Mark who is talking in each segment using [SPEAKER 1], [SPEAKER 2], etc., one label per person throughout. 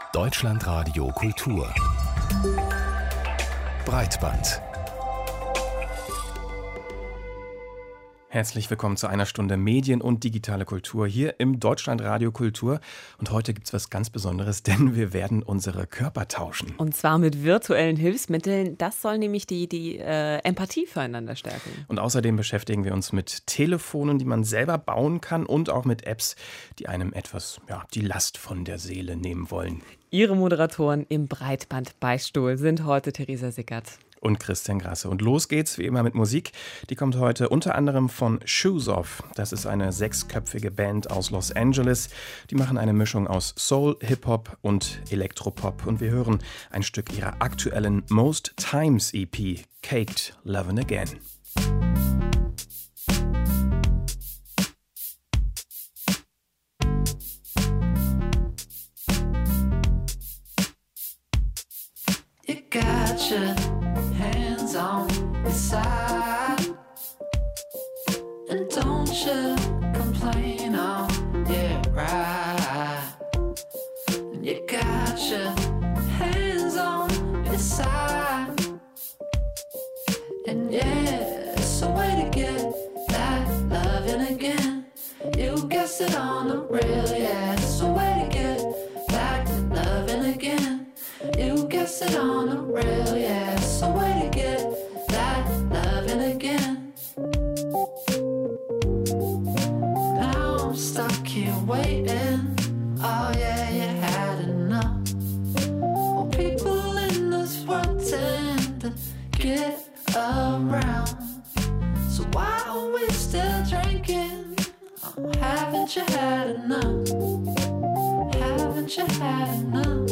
[SPEAKER 1] Deutschlandradio Kultur Breitband.
[SPEAKER 2] Herzlich willkommen zu einer Stunde Medien und digitale Kultur hier im Deutschlandradio Kultur. Und heute gibt es was ganz Besonderes, denn wir werden unsere Körper tauschen.
[SPEAKER 3] Und zwar mit virtuellen Hilfsmitteln. Das soll nämlich die Empathie füreinander stärken.
[SPEAKER 2] Und außerdem beschäftigen wir uns mit Telefonen, die man selber bauen kann, und auch mit Apps, die einem etwas die Last von der Seele nehmen wollen.
[SPEAKER 3] Ihre Moderatoren im Breitbandbeistuhl sind heute Theresa Sickert
[SPEAKER 2] und Christian Grasse. Und los geht's wie immer mit Musik. Die kommt heute unter anderem von Shoes Off. Das ist eine 6-köpfige Band aus Los Angeles. Die machen eine Mischung aus Soul, Hip-Hop und Elektropop. Und wir hören ein Stück ihrer aktuellen Most Times EP, Caked Lovin' Again.
[SPEAKER 4] You got your hands on your side, and don't you complain, oh yeah, right. And you got your hands on your side, and yeah, it's a way to get that loving again. You guessed it on the real, yeah, it's a way to get back to loving again. You guessed it on the real, yeah, it's a way to get that loving again. Now I'm stuck here waiting, oh yeah, you had enough. Well, people in this world tend to get around, so why are we still drinking? Oh, haven't you had enough? Haven't you had enough?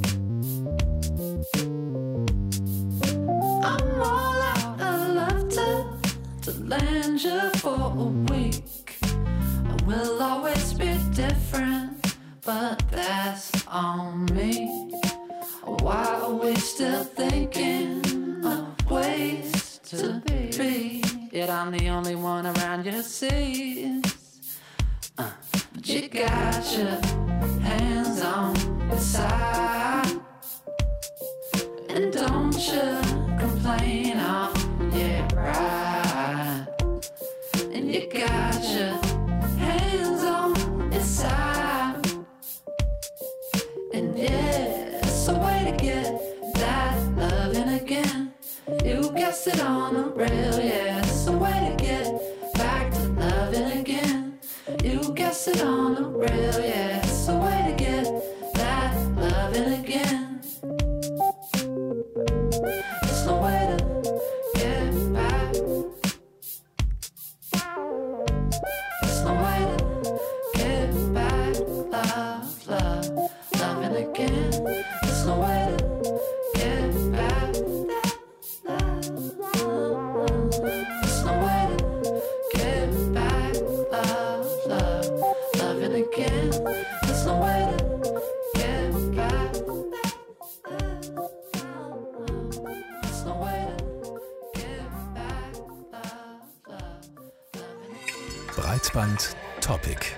[SPEAKER 4] I'm all out of love to land you for a week. I will always be different, but that's on me. Why are we still thinking of ways to be? Yet I'm the only one around your seas. But you got your hands on your side, and don't you complain, oh yeah, right. And you got your hands on your side, and yeah, it's a way to get that loving again. You guessed it on the real, yeah, it's a way to get back to loving again. You guessed it on the real, yeah, it's a way to get that loving again. There's no way to get back. There's no way to get back. Love, love, loving again. There's no way to get back. Love, love. There's no way to get back. Love, love, loving again. There's no way to get back.
[SPEAKER 1] Breitband Topic.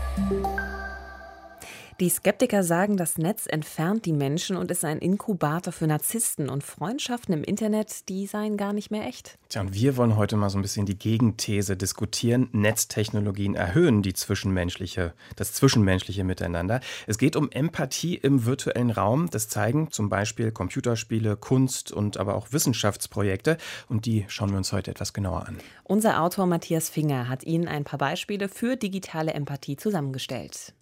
[SPEAKER 3] Die Skeptiker sagen, das Netz entfernt die Menschen und ist ein Inkubator für Narzissten, und Freundschaften im Internet, die seien gar nicht mehr echt.
[SPEAKER 2] Tja, und wir wollen heute mal so ein bisschen die Gegenthese diskutieren. Netztechnologien erhöhen das zwischenmenschliche Miteinander. Es geht um Empathie im virtuellen Raum. Das zeigen zum Beispiel Computerspiele, Kunst und aber auch Wissenschaftsprojekte. Und die schauen wir uns heute etwas genauer an.
[SPEAKER 3] Unser Autor Matthias Finger hat Ihnen ein paar Beispiele für digitale Empathie zusammengestellt.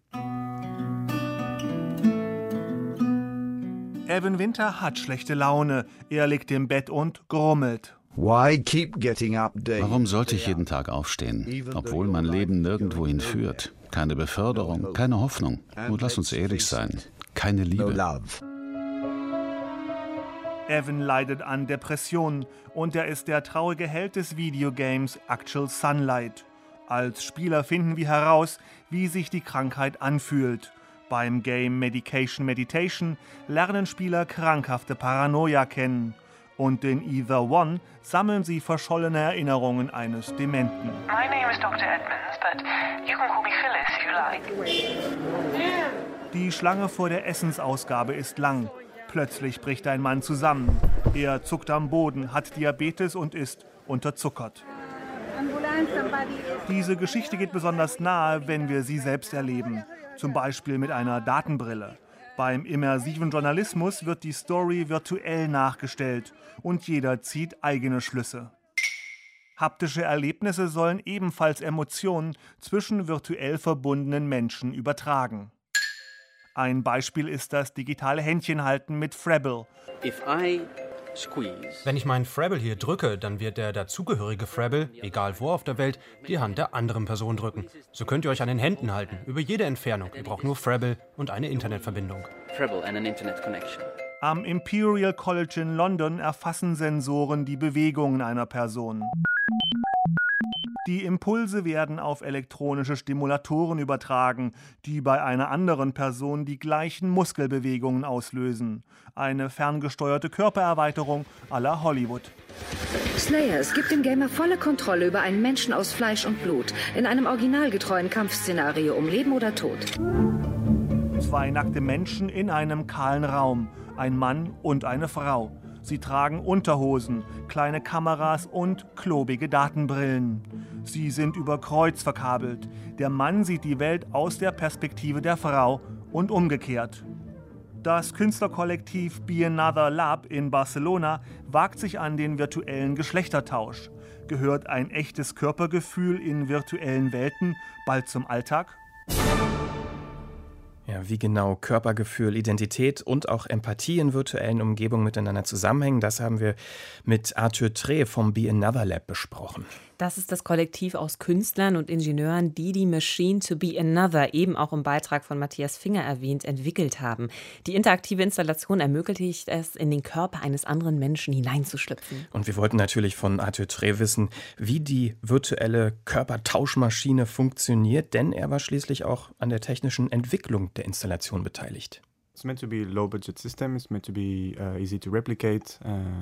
[SPEAKER 5] Evan Winter hat schlechte Laune. Er liegt im Bett und grummelt.
[SPEAKER 6] Warum sollte ich jeden Tag aufstehen, obwohl mein Leben nirgendwohin führt? Keine Beförderung, keine Hoffnung. Und lass uns ehrlich sein, keine Liebe.
[SPEAKER 5] Evan leidet an Depressionen und er ist der traurige Held des Videogames Actual Sunlight. Als Spieler finden wir heraus, wie sich die Krankheit anfühlt. Beim Game Medication lernen Spieler krankhafte Paranoia kennen. Und in Either One sammeln sie verschollene Erinnerungen eines Dementen.
[SPEAKER 7] My name is Dr. Edmonds, but you can call me Phyllis if you like.
[SPEAKER 5] Die Schlange vor der Essensausgabe ist lang. Plötzlich bricht ein Mann zusammen. Er zuckt am Boden, hat Diabetes und ist unterzuckert. Diese Geschichte geht besonders nahe, wenn wir sie selbst erleben. Zum Beispiel mit einer Datenbrille. Beim immersiven Journalismus wird die Story virtuell nachgestellt und jeder zieht eigene Schlüsse. Haptische Erlebnisse sollen ebenfalls Emotionen zwischen virtuell verbundenen Menschen übertragen. Ein Beispiel ist das digitale Händchenhalten mit Frabble.
[SPEAKER 7] Wenn ich meinen Frabble hier drücke, dann wird der dazugehörige Frabble, egal wo auf der Welt, die Hand der anderen Person drücken. So könnt ihr euch an den Händen halten, über jede Entfernung. Ihr braucht nur Frabble und eine Internetverbindung.
[SPEAKER 5] Am Imperial College in London erfassen Sensoren die Bewegungen einer Person. Die Impulse werden auf elektronische Stimulatoren übertragen, die bei einer anderen Person die gleichen Muskelbewegungen auslösen. Eine ferngesteuerte Körpererweiterung à la Hollywood.
[SPEAKER 8] Slayers gibt dem Gamer volle Kontrolle über einen Menschen aus Fleisch und Blut in einem originalgetreuen Kampfszenario um Leben oder Tod.
[SPEAKER 5] 2 nackte Menschen in einem kahlen Raum, ein Mann und eine Frau. Sie tragen Unterhosen, kleine Kameras und klobige Datenbrillen. Sie sind über Kreuz verkabelt. Der Mann sieht die Welt aus der Perspektive der Frau und umgekehrt. Das Künstlerkollektiv Be Another Lab in Barcelona wagt sich an den virtuellen Geschlechtertausch. Gehört ein echtes Körpergefühl in virtuellen Welten bald zum Alltag?
[SPEAKER 2] Ja, wie genau Körpergefühl, Identität und auch Empathie in virtuellen Umgebungen miteinander zusammenhängen, das haben wir mit Arthur Tré vom Be Another Lab besprochen.
[SPEAKER 3] Das ist das Kollektiv aus Künstlern und Ingenieuren, die die Machine to be Another, eben auch im Beitrag von Matthias Finger erwähnt, entwickelt haben. Die interaktive Installation ermöglicht es, in den Körper eines anderen Menschen hineinzuschlüpfen.
[SPEAKER 2] Und wir wollten natürlich von Arthur Tré wissen, wie die virtuelle Körpertauschmaschine funktioniert, denn er war schließlich auch an der technischen Entwicklung der Installation beteiligt.
[SPEAKER 9] It's meant to be a low-budget system. It's meant to be easy to replicate.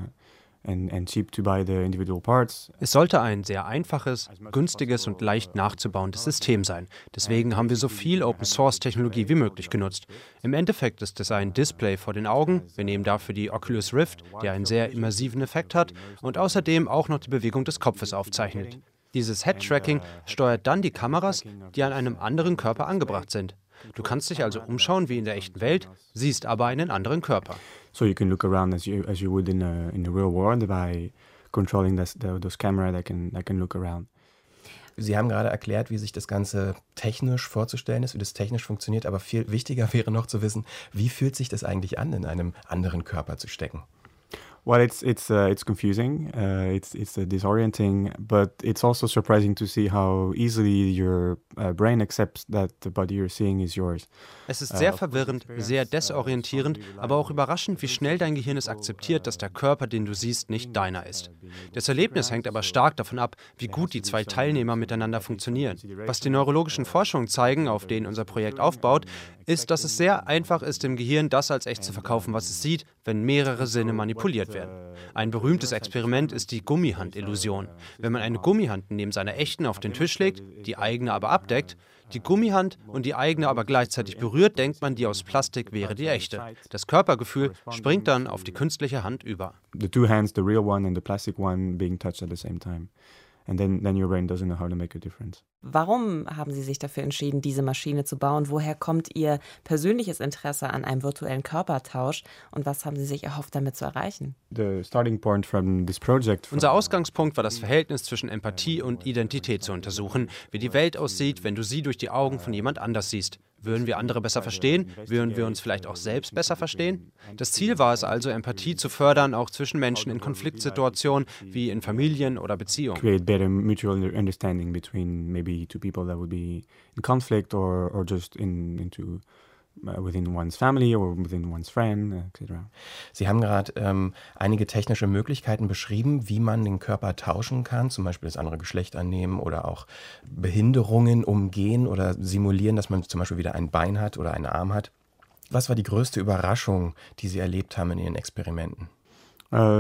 [SPEAKER 9] And cheap to buy the individual parts.
[SPEAKER 7] Es sollte ein sehr einfaches, günstiges und leicht nachzubauendes System sein. Deswegen haben wir so viel Open-Source-Technologie wie möglich genutzt. Im Endeffekt ist es ein Display vor den Augen. Wir nehmen dafür die Oculus Rift, der einen sehr immersiven Effekt hat und außerdem auch noch die Bewegung des Kopfes aufzeichnet. Dieses Head-Tracking steuert dann die Kameras, die an einem anderen Körper angebracht sind. Du kannst dich also umschauen wie in der echten Welt, siehst aber einen anderen Körper.
[SPEAKER 9] So you can look around as you would in the real world by controlling those camera that can look around.
[SPEAKER 2] Sie haben gerade erklärt, wie sich das Ganze technisch vorzustellen ist, wie das technisch funktioniert, aber viel wichtiger wäre noch zu wissen, wie fühlt sich das eigentlich an, in einem anderen Körper zu stecken?
[SPEAKER 9] Well, it's confusing, it's disorienting, but it's also surprising to see how easily your brain accepts that the body you're seeing is yours.
[SPEAKER 7] Es ist sehr verwirrend, sehr desorientierend, aber auch überraschend, wie schnell dein Gehirn es akzeptiert, dass der Körper, den du siehst, nicht deiner ist. Das Erlebnis hängt aber stark davon ab, wie gut die 2 Teilnehmer miteinander funktionieren. Was die neurologischen Forschungen zeigen, auf denen unser Projekt aufbaut, ist, dass es sehr einfach ist, dem Gehirn das als echt zu verkaufen, was es sieht, wenn mehrere Sinne manipuliert werden. Ein berühmtes Experiment ist die Gummihand-Illusion. Wenn man eine Gummihand neben seiner echten auf den Tisch legt, die eigene aber abdeckt, die Gummihand und die eigene aber gleichzeitig berührt, denkt man, die aus Plastik wäre die echte. Das Körpergefühl springt dann auf die künstliche Hand über.
[SPEAKER 9] The 2 hands, the real one and the plastic one being touched at the same time. And then your brain doesn't know how to make a difference.
[SPEAKER 3] Warum haben Sie sich dafür entschieden, diese Maschine zu bauen? Woher kommt Ihr persönliches Interesse an einem virtuellen Körpertausch? Und was haben Sie sich erhofft, damit zu erreichen?
[SPEAKER 7] Unser Ausgangspunkt war das Verhältnis zwischen Empathie und Identität zu untersuchen, wie die Welt aussieht, wenn du sie durch die Augen von jemand anders siehst. Würden wir andere besser verstehen? Würden wir uns vielleicht auch selbst besser verstehen? Das Ziel war es also, Empathie zu fördern, auch zwischen Menschen in Konfliktsituationen, wie in Familien oder Beziehungen.
[SPEAKER 9] Create better mutual understanding between maybe 2 people that would be in conflict or just within one's family or within one's friend, etc.
[SPEAKER 2] Sie haben gerade einige technische Möglichkeiten beschrieben, wie man den Körper tauschen kann, zum Beispiel das andere Geschlecht annehmen oder auch Behinderungen umgehen oder simulieren, dass man zum Beispiel wieder ein Bein hat oder einen Arm hat. Was war die größte Überraschung, die Sie erlebt haben in Ihren Experimenten?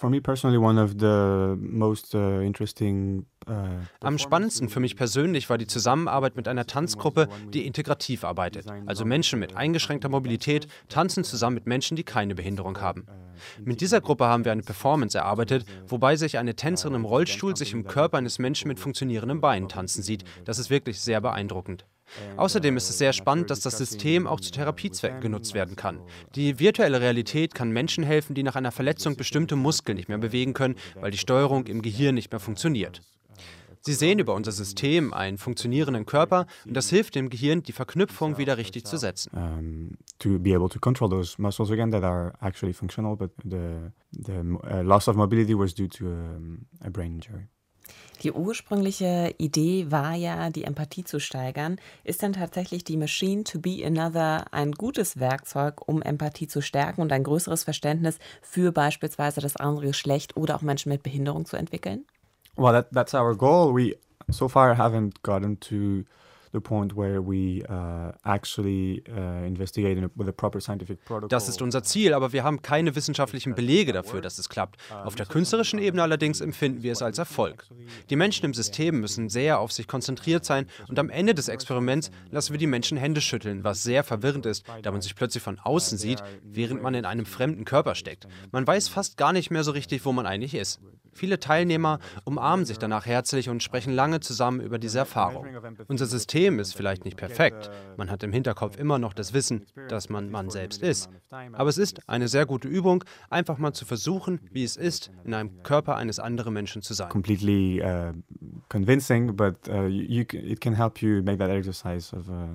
[SPEAKER 9] For me personally, one of the most interesting
[SPEAKER 7] Am spannendsten für mich persönlich war die Zusammenarbeit mit einer Tanzgruppe, die integrativ arbeitet. Also Menschen mit eingeschränkter Mobilität tanzen zusammen mit Menschen, die keine Behinderung haben. Mit dieser Gruppe haben wir eine Performance erarbeitet, wobei sich eine Tänzerin im Rollstuhl sich im Körper eines Menschen mit funktionierenden Beinen tanzen sieht. Das ist wirklich sehr beeindruckend. Außerdem ist es sehr spannend, dass das System auch zu Therapiezwecken genutzt werden kann. Die virtuelle Realität kann Menschen helfen, die nach einer Verletzung bestimmte Muskeln nicht mehr bewegen können, weil die Steuerung im Gehirn nicht mehr funktioniert. Sie sehen über unser System einen funktionierenden Körper und das hilft dem Gehirn, die Verknüpfung wieder richtig zu setzen.
[SPEAKER 9] To be able to control those muscles again that are actually functional, but the loss of mobility was due to a brain injury.
[SPEAKER 3] Die ursprüngliche Idee war ja, die Empathie zu steigern. Ist denn tatsächlich die Machine to be Another ein gutes Werkzeug, um Empathie zu stärken und ein größeres Verständnis für beispielsweise das andere Geschlecht oder auch Menschen mit Behinderung zu entwickeln?
[SPEAKER 9] Well, that's our goal. We so far haven't gotten to the point where we actually investigate with a proper scientific protocol.
[SPEAKER 7] Das ist unser Ziel, aber wir haben keine wissenschaftlichen Belege dafür, dass es klappt. Auf der künstlerischen Ebene allerdings empfinden wir es als Erfolg. Die Menschen im System müssen sehr auf sich konzentriert sein und am Ende des Experiments lassen wir die Menschen Hände schütteln, was sehr verwirrend ist, da man sich plötzlich von außen sieht, während man in einem fremden Körper steckt. Man weiß fast gar nicht mehr so richtig, wo man eigentlich ist. Viele Teilnehmer umarmen sich danach herzlich und sprechen lange zusammen über diese Erfahrung. Unser System ist vielleicht nicht perfekt. Man hat im Hinterkopf immer noch das Wissen, dass man selbst ist. Aber es ist eine sehr gute Übung, einfach mal zu versuchen, wie es ist, in einem Körper eines anderen Menschen zu sein.
[SPEAKER 9] Completely convincing, but it can help you make that exercise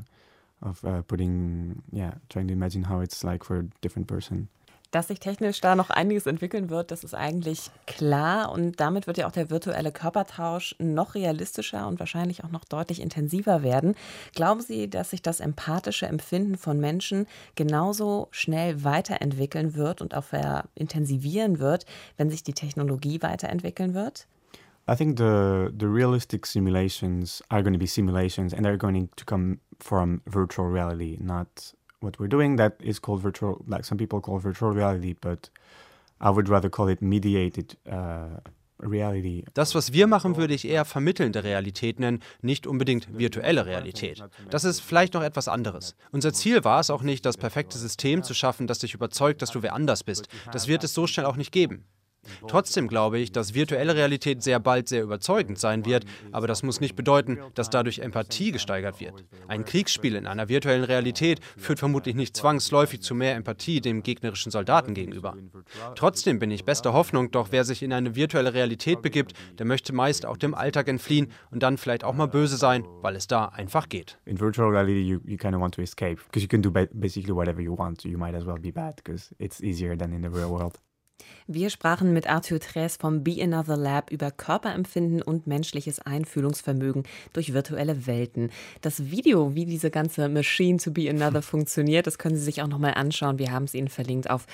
[SPEAKER 9] of trying to imagine how it's like for a different person.
[SPEAKER 3] Dass sich technisch da noch einiges entwickeln wird, das ist eigentlich klar. Und damit wird ja auch der virtuelle Körpertausch noch realistischer und wahrscheinlich auch noch deutlich intensiver werden. Glauben Sie, dass sich das empathische Empfinden von Menschen genauso schnell weiterentwickeln wird und auch intensivieren wird, wenn sich die Technologie weiterentwickeln wird?
[SPEAKER 9] I think the realistic simulations are going to be simulations and they're going to come from virtual reality, not what we're doing that is called virtual, like some people call virtual reality, but I would rather call it mediated reality.
[SPEAKER 7] Das, was wir machen, würde ich eher vermittelnde Realität nennen, nicht unbedingt virtuelle Realität. Das ist vielleicht noch etwas anderes. Unser Ziel war es auch nicht, das perfekte System zu schaffen, das dich überzeugt, dass du wer anders bist. Das wird es so schnell auch nicht geben. Trotzdem glaube ich, dass virtuelle Realität sehr bald sehr überzeugend sein wird, aber das muss nicht bedeuten, dass dadurch Empathie gesteigert wird. Ein Kriegsspiel in einer virtuellen Realität führt vermutlich nicht zwangsläufig zu mehr Empathie dem gegnerischen Soldaten gegenüber. Trotzdem bin ich bester Hoffnung, doch wer sich in eine virtuelle Realität begibt, der möchte meist auch dem Alltag entfliehen und dann vielleicht auch mal böse sein, weil es da einfach geht.
[SPEAKER 9] In virtual reality you kind of want to escape, because you can do basically whatever you want, so you might as well be bad, because it's easier than in the real world.
[SPEAKER 3] Wir sprachen mit Arthur Traes vom Be Another Lab über Körperempfinden und menschliches Einfühlungsvermögen durch virtuelle Welten. Das Video, wie diese ganze Machine to Be Another funktioniert, das können Sie sich auch nochmal anschauen. Wir haben es Ihnen verlinkt auf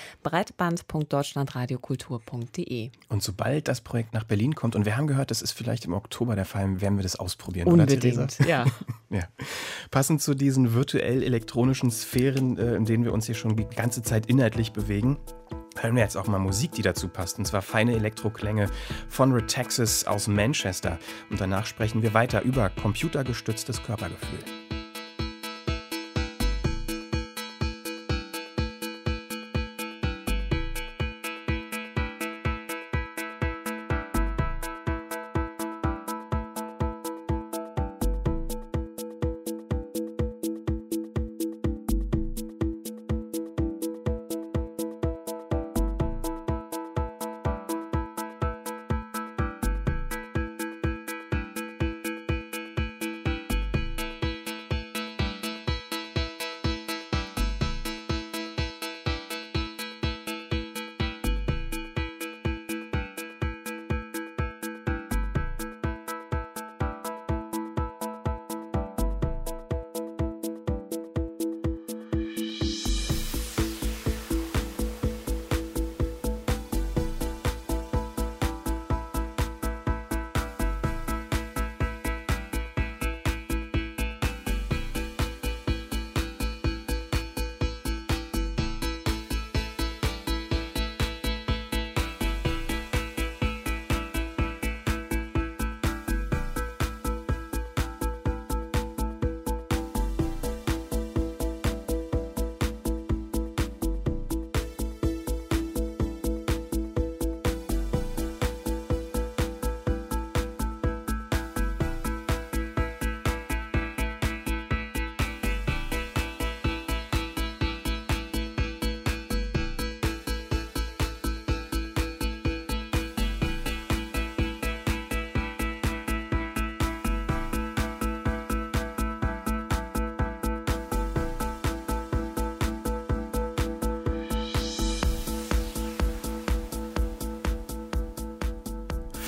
[SPEAKER 3] breitband.deutschlandradiokultur.de.
[SPEAKER 2] Und sobald das Projekt nach Berlin kommt, und wir haben gehört, das ist vielleicht im Oktober der Fall, werden wir das ausprobieren.
[SPEAKER 3] Unbedingt,
[SPEAKER 2] oder, Theresa?
[SPEAKER 3] ja.
[SPEAKER 2] Ja. Passend zu diesen virtuell-elektronischen Sphären, in denen wir uns hier schon die ganze Zeit inhaltlich bewegen, hören wir jetzt auch mal Musik, die dazu passt, und zwar feine Elektroklänge von Retaxis aus Manchester. Und danach sprechen wir weiter über computergestütztes Körpergefühl.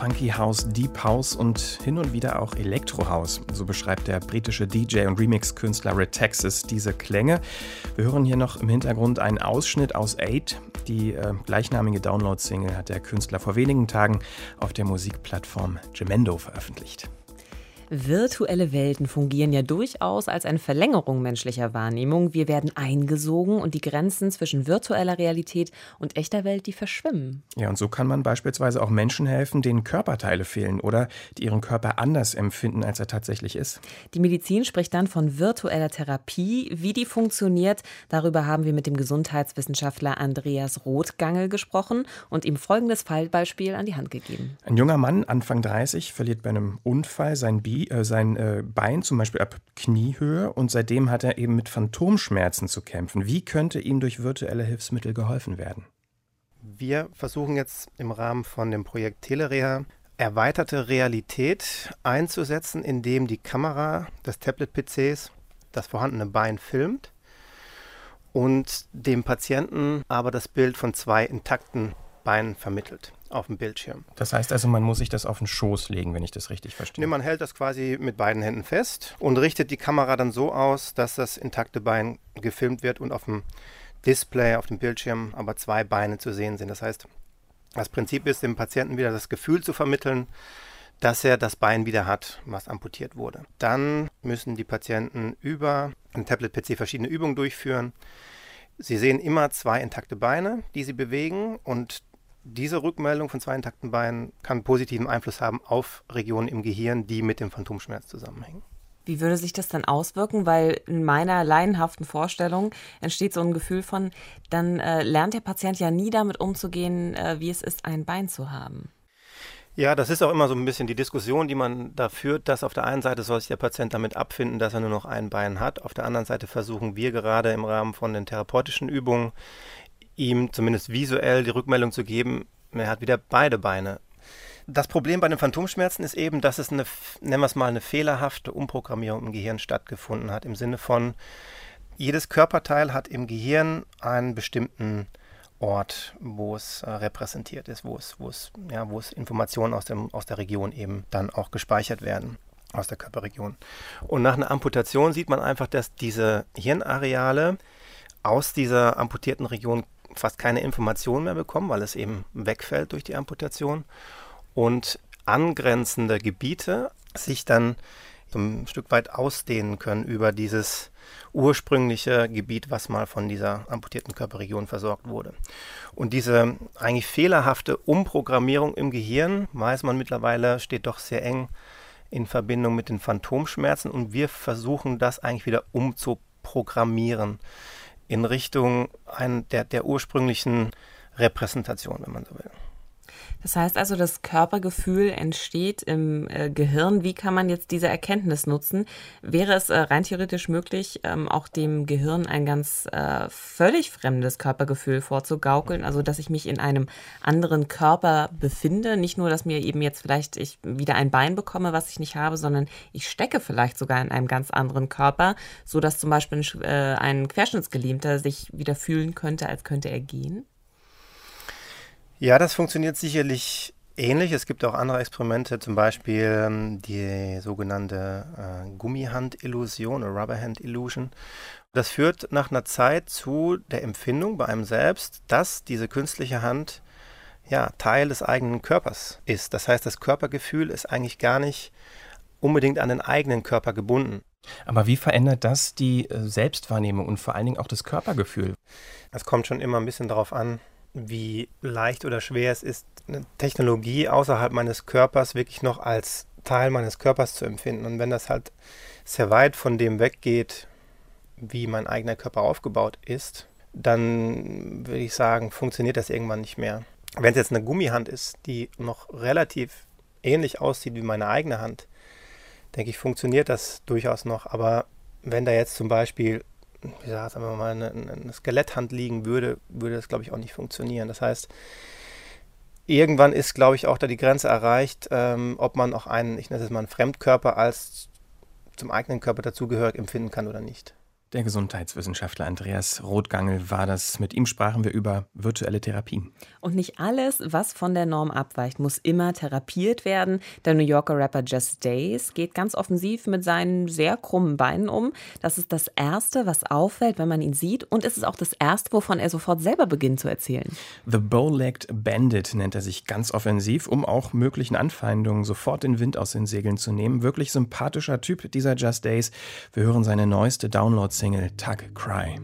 [SPEAKER 2] Funky House, Deep House und hin und wieder auch Electro House. So beschreibt der britische DJ und Remix-Künstler Red Texas diese Klänge. Wir hören hier noch im Hintergrund einen Ausschnitt aus 8. Die gleichnamige Download-Single hat der Künstler vor wenigen Tagen auf der Musikplattform Jamendo veröffentlicht.
[SPEAKER 3] Virtuelle Welten fungieren ja durchaus als eine Verlängerung menschlicher Wahrnehmung. Wir werden eingesogen und die Grenzen zwischen virtueller Realität und echter Welt, die verschwimmen.
[SPEAKER 2] Ja, und so kann man beispielsweise auch Menschen helfen, denen Körperteile fehlen oder die ihren Körper anders empfinden, als er tatsächlich ist.
[SPEAKER 3] Die Medizin spricht dann von virtueller Therapie. Wie die funktioniert, darüber haben wir mit dem Gesundheitswissenschaftler Andreas Rothgangel gesprochen und ihm folgendes Fallbeispiel an die Hand gegeben.
[SPEAKER 2] Ein junger Mann, Anfang 30, verliert bei einem Unfall sein Bein zum Beispiel ab Kniehöhe und seitdem hat er eben mit Phantomschmerzen zu kämpfen. Wie könnte ihm durch virtuelle Hilfsmittel geholfen werden?
[SPEAKER 10] Wir versuchen jetzt im Rahmen von dem Projekt Telereha erweiterte Realität einzusetzen, indem die Kamera des Tablet-PCs das vorhandene Bein filmt und dem Patienten aber das Bild von 2 intakten Beinen vermittelt auf dem Bildschirm.
[SPEAKER 2] Das heißt also, man muss sich das auf den Schoß legen, wenn ich das richtig verstehe.
[SPEAKER 10] Nee, man hält das quasi mit beiden Händen fest und richtet die Kamera dann so aus, dass das intakte Bein gefilmt wird und auf dem Display, auf dem Bildschirm aber 2 Beine zu sehen sind. Das heißt, das Prinzip ist, dem Patienten wieder das Gefühl zu vermitteln, dass er das Bein wieder hat, was amputiert wurde. Dann müssen die Patienten über ein Tablet-PC verschiedene Übungen durchführen. Sie sehen immer 2 intakte Beine, die sie bewegen, und diese Rückmeldung von 2 intakten Beinen kann positiven Einfluss haben auf Regionen im Gehirn, die mit dem Phantomschmerz zusammenhängen.
[SPEAKER 3] Wie würde sich das dann auswirken? Weil in meiner laienhaften Vorstellung entsteht so ein Gefühl von, dann lernt der Patient ja nie damit umzugehen, wie es ist, ein Bein zu haben.
[SPEAKER 10] Ja, das ist auch immer so ein bisschen die Diskussion, die man da führt, dass auf der einen Seite soll sich der Patient damit abfinden, dass er nur noch ein Bein hat. Auf der anderen Seite versuchen wir gerade im Rahmen von den therapeutischen Übungen, ihm zumindest visuell die Rückmeldung zu geben, er hat wieder beide Beine. Das Problem bei den Phantomschmerzen ist eben, dass es nennen wir es mal, eine fehlerhafte Umprogrammierung im Gehirn stattgefunden hat. Im Sinne von, jedes Körperteil hat im Gehirn einen bestimmten Ort, wo es repräsentiert ist, wo es Informationen aus der Region eben dann auch gespeichert werden, aus der Körperregion. Und nach einer Amputation sieht man einfach, dass diese Hirnareale aus dieser amputierten Region fast keine Informationen mehr bekommen, weil es eben wegfällt durch die Amputation, und angrenzende Gebiete sich dann so ein Stück weit ausdehnen können über dieses ursprüngliche Gebiet, was mal von dieser amputierten Körperregion versorgt wurde. Und diese eigentlich fehlerhafte Umprogrammierung im Gehirn, weiß man mittlerweile, steht doch sehr eng in Verbindung mit den Phantomschmerzen, und wir versuchen das eigentlich wieder umzuprogrammieren in Richtung der ursprünglichen Repräsentation, wenn man so will.
[SPEAKER 3] Das heißt also, das Körpergefühl entsteht im Gehirn. Wie kann man jetzt diese Erkenntnis nutzen? Wäre es rein theoretisch möglich, auch dem Gehirn ein ganz völlig fremdes Körpergefühl vorzugaukeln? Also, dass ich mich in einem anderen Körper befinde. Nicht nur, dass mir eben jetzt vielleicht ich wieder ein Bein bekomme, was ich nicht habe, sondern ich stecke vielleicht sogar in einem ganz anderen Körper, sodass zum Beispiel ein Querschnittsgelähmter sich wieder fühlen könnte, als könnte er gehen.
[SPEAKER 10] Ja, das funktioniert sicherlich ähnlich. Es gibt auch andere Experimente, zum Beispiel die sogenannte Gummihand-Illusion oder Rubber-Hand-Illusion. Das führt nach einer Zeit zu der Empfindung bei einem selbst, dass diese künstliche Hand Teil des eigenen Körpers ist. Das heißt, das Körpergefühl ist eigentlich gar nicht unbedingt an den eigenen Körper gebunden.
[SPEAKER 2] Aber wie verändert das die Selbstwahrnehmung und vor allen Dingen auch das Körpergefühl?
[SPEAKER 10] Es kommt schon immer ein bisschen darauf an, wie leicht oder schwer es ist, eine Technologie außerhalb meines Körpers wirklich noch als Teil meines Körpers zu empfinden. Und wenn das halt sehr weit von dem weggeht, wie mein eigener Körper aufgebaut ist, dann würde ich sagen, funktioniert das irgendwann nicht mehr. Wenn es jetzt eine Gummihand ist, die noch relativ ähnlich aussieht wie meine eigene Hand, denke ich, funktioniert das durchaus noch. Aber wenn da jetzt zum Beispiel sagen wir mal, eine Skeletthand liegen würde das, glaube ich, auch nicht funktionieren. Das heißt, irgendwann ist, glaube ich, auch da die Grenze erreicht, ob man auch ich nenne es mal einen Fremdkörper als zum eigenen Körper dazugehörig empfinden kann oder nicht.
[SPEAKER 2] Der Gesundheitswissenschaftler Andreas Rothgangel war das. Mit ihm sprachen wir über virtuelle Therapien.
[SPEAKER 3] Und nicht alles, was von der Norm abweicht, muss immer therapiert werden. Der New Yorker Rapper Just Days geht ganz offensiv mit seinen sehr krummen Beinen um. Das ist das Erste, was auffällt, wenn man ihn sieht. Und es ist auch das Erste, wovon er sofort selber beginnt zu erzählen.
[SPEAKER 2] The Bow-Legged Bandit nennt er sich ganz offensiv, um auch möglichen Anfeindungen sofort den Wind aus den Segeln zu nehmen. Wirklich sympathischer Typ, dieser Just Days. Wir hören seine neueste Download-Single Tug Cry.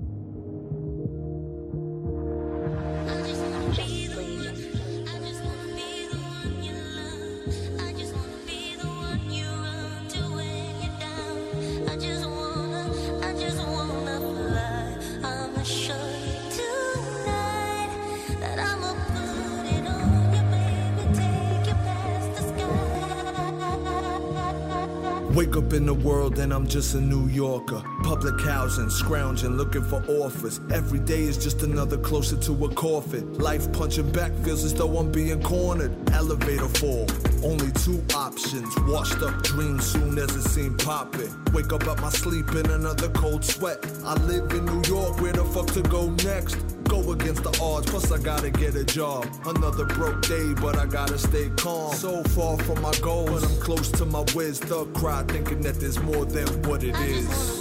[SPEAKER 11] Wake up in the world and I'm just a New Yorker. Public housing, scrounging, looking for offers. Every day is just another closer to a coffin. Life punching back feels as though I'm being cornered. Elevator fall, only two options. Washed up dreams soon as it seemed popping. Wake up out my sleep in another cold sweat. I live in New York, where the fuck to go next? Go against the odds, plus I gotta get a job. Another broke day, but I gotta stay calm. So far from my goals, but I'm close to my whiz. Thug cry, thinking that there's more than what it is.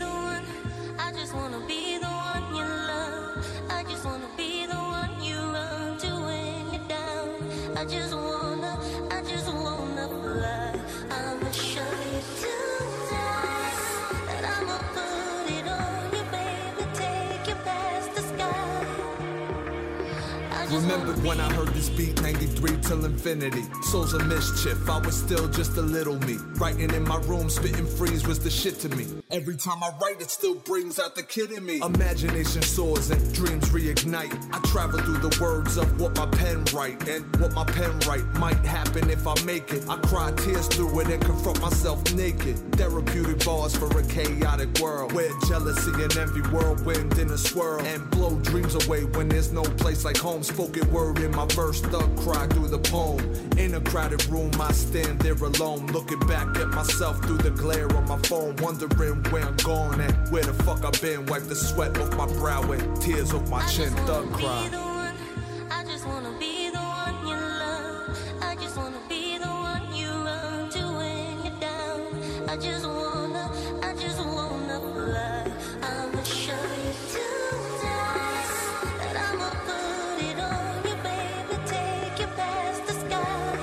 [SPEAKER 11] Remembered when I heard this beat, 93 till infinity. Souls of mischief, I was still just a little me. Writing in my room, spitting freeze was the shit to me. Every time I write, it still brings out the kid in me. Imagination soars and dreams reignite. I travel through the words of what my pen write. And what my pen write might happen if I make it. I cry tears through it and confront myself naked. Therapeutic bars for a chaotic world, where jealousy and envy whirlwind in a swirl. And blow dreams away when there's no place like home. Spoken word in my verse, thug cry through the poem. In a crowded room, I stand there alone, looking back at myself through the glare on my phone, wondering where I'm going and where the fuck I've been. Wipe the sweat off my brow and tears off my chin. Thug cry.
[SPEAKER 12] I just wanna be the one you love. I just wanna be the one you run to when you're down. I just wanna fly. I'ma show you tonight that I'ma put it on you, baby. Take you past the sky.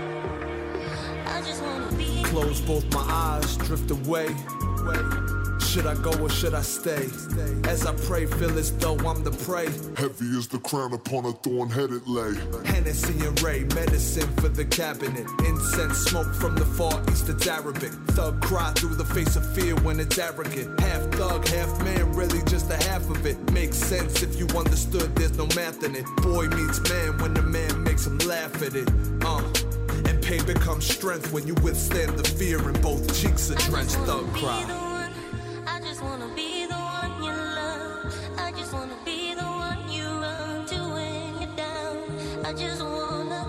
[SPEAKER 12] I just wanna be.
[SPEAKER 11] Close both my eyes, drift away. Should I go or should I stay? As I pray, feel as though I'm the prey.
[SPEAKER 13] Heavy as the crown upon a thorn-headed lay.
[SPEAKER 11] Hennessy and Ray, medicine for the cabinet. Incense smoke from the far east, it's Arabic. Thug cry through the face of fear when it's arrogant. Half thug, half man, really just a half of it. Makes sense if you understood there's no math in it. Boy meets man when the man makes him laugh at it. And pain becomes strength when you withstand the fear and both cheeks are drenched. Thug cry.
[SPEAKER 12] I just wanna be the one you love. I just wanna be the one you run to when you're down. I just wanna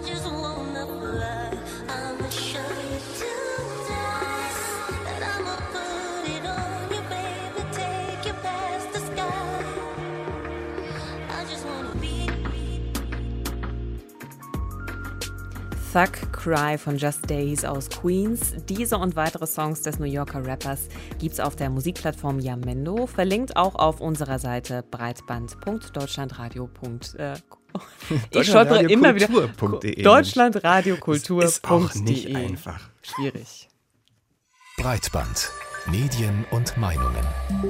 [SPEAKER 12] fly. I'ma show you tonight that I'ma put it on you, baby. Take you past the sky. I just wanna be.
[SPEAKER 3] Thug Cry von Just Days aus Queens. Diese und weitere Songs des New Yorker Rappers gibt's auf der Musikplattform Jamendo, verlinkt auch auf unserer Seite breitband.deutschlandradio.de. Ich stolpere immer wieder. Deutschlandradiokultur.de.
[SPEAKER 2] Ist auch nicht einfach.
[SPEAKER 3] Schwierig.
[SPEAKER 1] Breitband. Medien und Meinungen.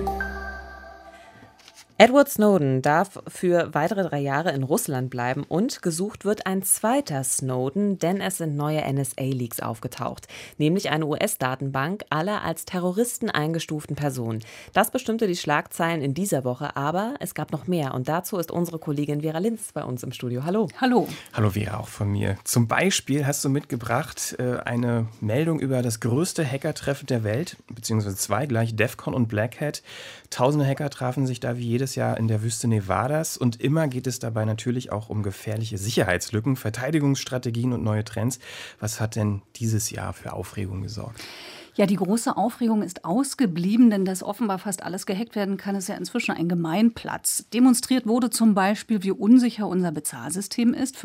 [SPEAKER 3] Edward Snowden darf für weitere 3 Jahre in Russland bleiben und gesucht wird ein zweiter Snowden, denn es sind neue NSA-Leaks aufgetaucht, nämlich eine US-Datenbank aller als Terroristen eingestuften Personen. Das bestimmte die Schlagzeilen in dieser Woche, aber es gab noch mehr und dazu ist unsere Kollegin Vera Linz bei uns im Studio. Hallo.
[SPEAKER 14] Hallo.
[SPEAKER 2] Hallo Vera, auch von mir. Zum Beispiel hast du mitgebracht eine Meldung über das größte Hackertreffen der Welt, beziehungsweise 2 gleich, DEFCON und Black Hat. Tausende Hacker trafen sich da wie jedes Jahr in der Wüste Nevadas und immer geht es dabei natürlich auch um gefährliche Sicherheitslücken, Verteidigungsstrategien und neue Trends. Was hat denn dieses Jahr für Aufregung gesorgt?
[SPEAKER 14] Ja, die große Aufregung ist ausgeblieben, denn dass offenbar fast alles gehackt werden kann, ist ja inzwischen ein Gemeinplatz. Demonstriert wurde zum Beispiel, wie unsicher unser Bezahlsystem ist.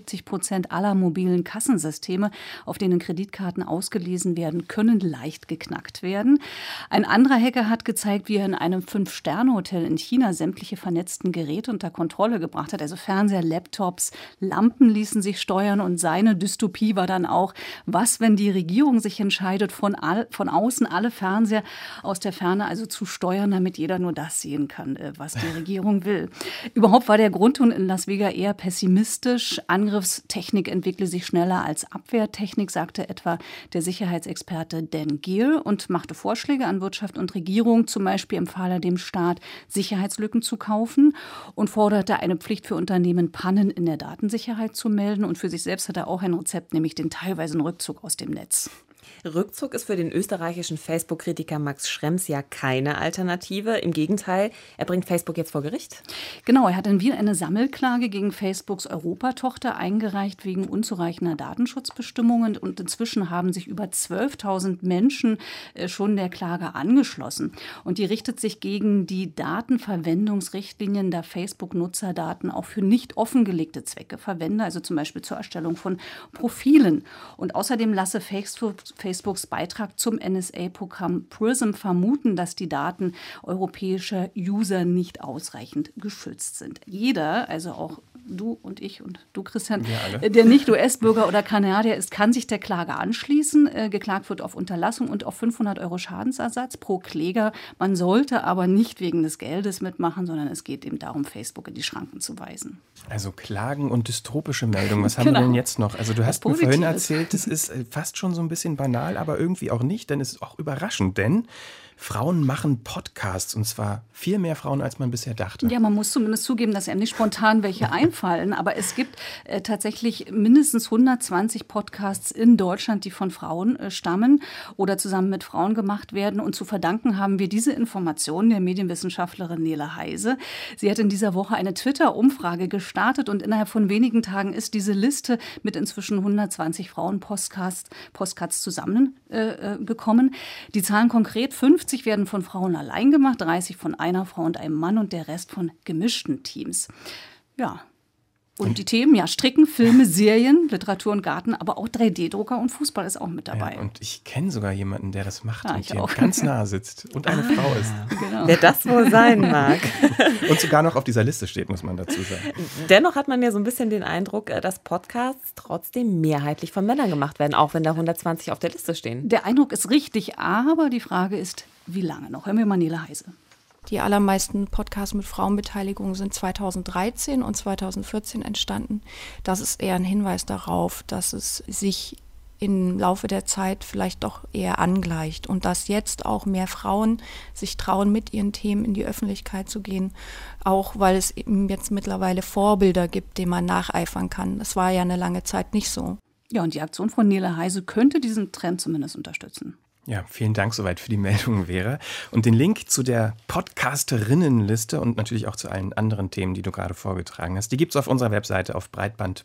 [SPEAKER 14] 75% aller mobilen Kassensysteme, auf denen Kreditkarten ausgelesen werden, können leicht geknackt werden. Ein anderer Hacker hat gezeigt, wie er in einem 5-Sterne-Hotel in China sämtliche vernetzten Geräte unter Kontrolle gebracht hat. Also Fernseher, Laptops, Lampen ließen sich steuern und seine Dystopie war dann auch, was, wenn die Regierung sich entscheidet, von außen alle Fernseher aus der Ferne also zu steuern, damit jeder nur das sehen kann, was die Regierung will. Überhaupt war der Grundton in Las Vegas eher pessimistisch. Angriffstechnik entwickle sich schneller als Abwehrtechnik, sagte etwa der Sicherheitsexperte Dan Gear und machte Vorschläge an Wirtschaft und Regierung. Zum Beispiel empfahl er dem Staat, Sicherheitslücken zu kaufen und forderte eine Pflicht für Unternehmen, Pannen in der Datensicherheit zu melden. Und für sich selbst hat er auch ein Rezept, nämlich den teilweisen Rückzug aus dem Netz.
[SPEAKER 3] Rückzug ist für den österreichischen Facebook-Kritiker Max Schrems ja keine Alternative. Im Gegenteil, er bringt Facebook jetzt vor Gericht.
[SPEAKER 14] Genau, er hat in Wien eine Sammelklage gegen Facebooks Europatochter eingereicht wegen unzureichender Datenschutzbestimmungen. Und inzwischen haben sich über 12.000 Menschen schon der Klage angeschlossen. Und die richtet sich gegen die Datenverwendungsrichtlinien, da Facebook Nutzerdaten auch für nicht offengelegte Zwecke verwende, also zum Beispiel zur Erstellung von Profilen. Und außerdem lasse Facebooks Beitrag zum NSA-Programm PRISM vermuten, dass die Daten europäischer User nicht ausreichend geschützt sind. Jeder, also auch du und ich und du, Christian, der nicht US-Bürger oder Kanadier ist, kann sich der Klage anschließen. Geklagt wird auf Unterlassung und auf 500 € Schadensersatz pro Kläger. Man sollte aber nicht wegen des Geldes mitmachen, sondern es geht eben darum, Facebook in die Schranken zu weisen.
[SPEAKER 2] Also Klagen und dystopische Meldungen. Was haben wir denn jetzt noch? Also du hast mir vorhin erzählt, es ist fast schon so ein bisschen banal, aber irgendwie auch nicht, denn es ist auch überraschend, denn Frauen machen Podcasts, und zwar viel mehr Frauen, als man bisher dachte.
[SPEAKER 14] Ja, man muss zumindest zugeben, dass einem nicht spontan welche einfallen. Aber es gibt tatsächlich mindestens 120 Podcasts in Deutschland, die von Frauen stammen oder zusammen mit Frauen gemacht werden. Und zu verdanken haben wir diese Informationen der Medienwissenschaftlerin Nele Heise. Sie hat in dieser Woche eine Twitter-Umfrage gestartet und innerhalb von wenigen Tagen ist diese Liste mit inzwischen 120 Frauen-Podcasts zusammengekommen. Die Zahlen konkret: 50 werden von Frauen allein gemacht, 30 von einer Frau und einem Mann und der Rest von gemischten Teams. Ja. Und die Themen, ja, Stricken, Filme, Serien, Literatur und Garten, aber auch 3D-Drucker und Fußball ist auch mit dabei.
[SPEAKER 2] Ja, und ich kenne sogar jemanden, der das macht und hier ganz nah sitzt und eine Frau ist.
[SPEAKER 3] Genau. Wer das wohl sein mag.
[SPEAKER 2] Und sogar noch auf dieser Liste steht, muss man dazu sagen.
[SPEAKER 3] Dennoch hat man ja so ein bisschen den Eindruck, dass Podcasts trotzdem mehrheitlich von Männern gemacht werden, auch wenn da 120 auf der Liste stehen.
[SPEAKER 14] Der Eindruck ist richtig, aber die Frage ist, wie lange noch? Hören wir mal Nele Heise.
[SPEAKER 15] Die allermeisten Podcasts mit Frauenbeteiligung sind 2013 und 2014 entstanden. Das ist eher ein Hinweis darauf, dass es sich im Laufe der Zeit vielleicht doch eher angleicht und dass jetzt auch mehr Frauen sich trauen, mit ihren Themen in die Öffentlichkeit zu gehen, auch weil es eben jetzt mittlerweile Vorbilder gibt, denen man nacheifern kann. Das war ja eine lange Zeit nicht so.
[SPEAKER 14] Ja, und die Aktion von Nele Heise könnte diesen Trend zumindest unterstützen.
[SPEAKER 2] Ja, vielen Dank soweit für die Meldung, Vera. Und den Link zu der Podcasterinnenliste und natürlich auch zu allen anderen Themen, die du gerade vorgetragen hast, die gibt es auf unserer Webseite auf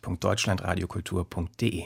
[SPEAKER 2] breitband.deutschlandradiokultur.de.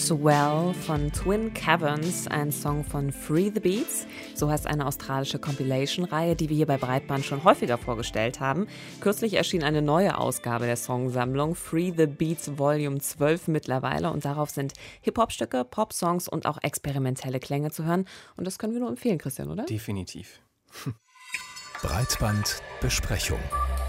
[SPEAKER 3] Swell von Twin Caverns, ein Song von Free the Beats. So heißt eine australische Compilation-Reihe, die wir hier bei Breitband schon häufiger vorgestellt haben. Kürzlich erschien eine neue Ausgabe der Songsammlung, Free the Beats Volume 12 mittlerweile. Und darauf sind Hip-Hop-Stücke, Pop-Songs und auch experimentelle Klänge zu hören. Und das können wir nur empfehlen, Christian, oder?
[SPEAKER 2] Definitiv.
[SPEAKER 1] Breitbandbesprechung.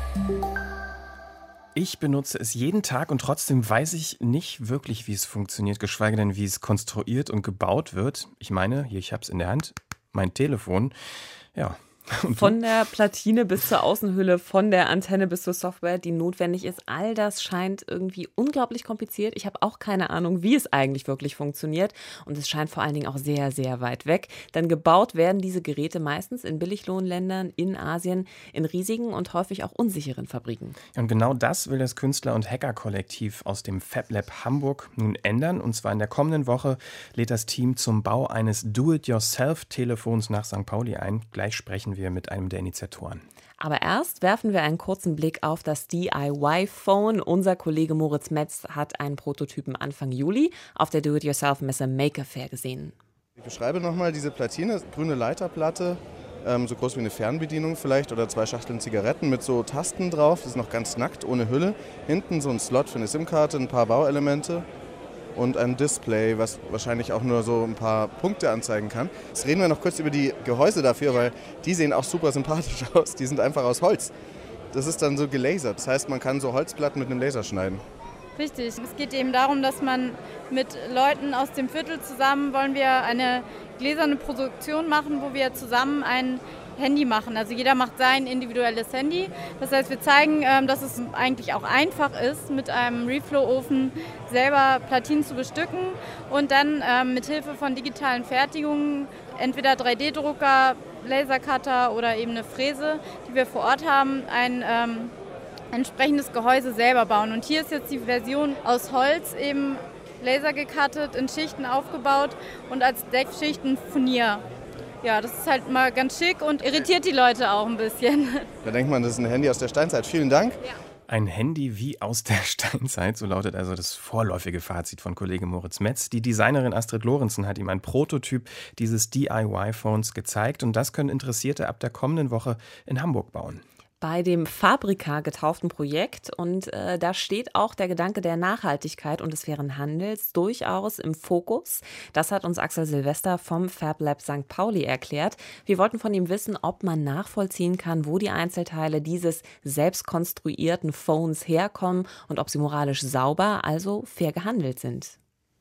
[SPEAKER 2] Ich benutze es jeden Tag und trotzdem weiß ich nicht wirklich, wie es funktioniert, geschweige denn, wie es konstruiert und gebaut wird. Ich meine, hier, ich habe es in der Hand, mein Telefon. Ja.
[SPEAKER 3] Von der Platine bis zur Außenhülle, von der Antenne bis zur Software, die notwendig ist. All das scheint irgendwie unglaublich kompliziert. Ich habe auch keine Ahnung, wie es eigentlich wirklich funktioniert. Und es scheint vor allen Dingen auch sehr, sehr weit weg. Denn gebaut werden diese Geräte meistens in Billiglohnländern, in Asien, in riesigen und häufig auch unsicheren Fabriken.
[SPEAKER 2] Und genau das will das Künstler- und Hacker-Kollektiv aus dem Fab Lab Hamburg nun ändern. Und zwar in der kommenden Woche lädt das Team zum Bau eines Do-it-yourself-Telefons nach St. Pauli ein. Gleich sprechen wir mit einem der Initiatoren.
[SPEAKER 3] Aber erst werfen wir einen kurzen Blick auf das DIY-Phone. Unser Kollege Moritz Metz hat einen Prototypen Anfang Juli auf der Do-it-yourself-Messe Maker Fair gesehen.
[SPEAKER 16] Ich beschreibe nochmal diese Platine, grüne Leiterplatte, so groß wie eine Fernbedienung vielleicht oder 2 Schachteln Zigaretten mit so Tasten drauf. Das ist noch ganz nackt, ohne Hülle. Hinten so ein Slot für eine SIM-Karte, ein paar Bauelemente und ein Display, was wahrscheinlich auch nur so ein paar Punkte anzeigen kann. Jetzt reden wir noch kurz über die Gehäuse dafür, weil die sehen auch super sympathisch aus. Die sind einfach aus Holz. Das ist dann so gelasert. Das heißt, man kann so Holzplatten mit einem Laser schneiden.
[SPEAKER 17] Richtig. Es geht eben darum, dass man mit Leuten aus dem Viertel zusammen wollen wir eine gläserne Produktion machen, wo wir zusammen ein Handy machen. Also jeder macht sein individuelles Handy. Das heißt, wir zeigen, dass es eigentlich auch einfach ist, mit einem Reflow-Ofen selber Platinen zu bestücken und dann mit Hilfe von digitalen Fertigungen, entweder 3D-Drucker, Lasercutter oder eben eine Fräse, die wir vor Ort haben, ein entsprechendes Gehäuse selber bauen. Und hier ist jetzt die Version aus Holz eben Laser gecuttet, in Schichten aufgebaut und als Deckschichten Furnier. Ja, das ist halt mal ganz schick und irritiert die Leute auch ein bisschen.
[SPEAKER 16] Da denkt man, das ist ein Handy aus der Steinzeit. Vielen Dank.
[SPEAKER 17] Ja.
[SPEAKER 2] Ein Handy wie aus der Steinzeit, so lautet also das vorläufige Fazit von Kollege Moritz Metz. Die Designerin Astrid Lorenzen hat ihm ein Prototyp dieses DIY-Phones gezeigt und das können Interessierte ab der kommenden Woche in Hamburg bauen.
[SPEAKER 3] Bei dem Fabrica getauften Projekt und da steht auch der Gedanke der Nachhaltigkeit und des fairen Handels durchaus im Fokus. Das hat uns Axel Silvester vom Fab Lab St. Pauli erklärt. Wir wollten von ihm wissen, ob man nachvollziehen kann, wo die Einzelteile dieses selbst konstruierten Phones herkommen und ob sie moralisch sauber, also fair gehandelt sind.